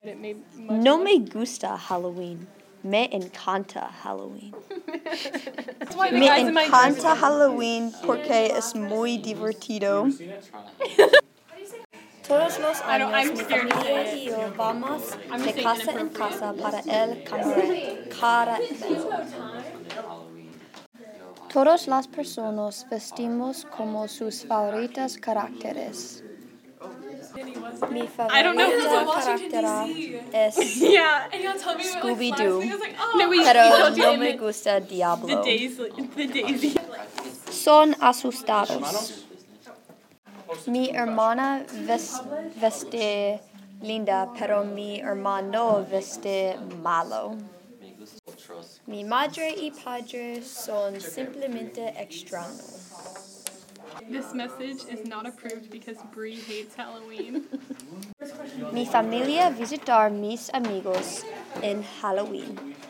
No me gusta Halloween. Me encanta Halloween. Me encanta Halloween porque es muy divertido. Todos los años mi familia y yo vamos de casa en casa para el caramelo. Todas las personas vestimos como sus favoritos caracteres. Mi favorita carácter es Scooby-Doo, pero no me gusta Diablo. Son asustados. Mi hermana veste linda, pero mi hermano veste malo. Mi madre y padre son simplemente extraños. This message is not approved because Bree hates Halloween. Mi familia visitar mis amigos en Halloween.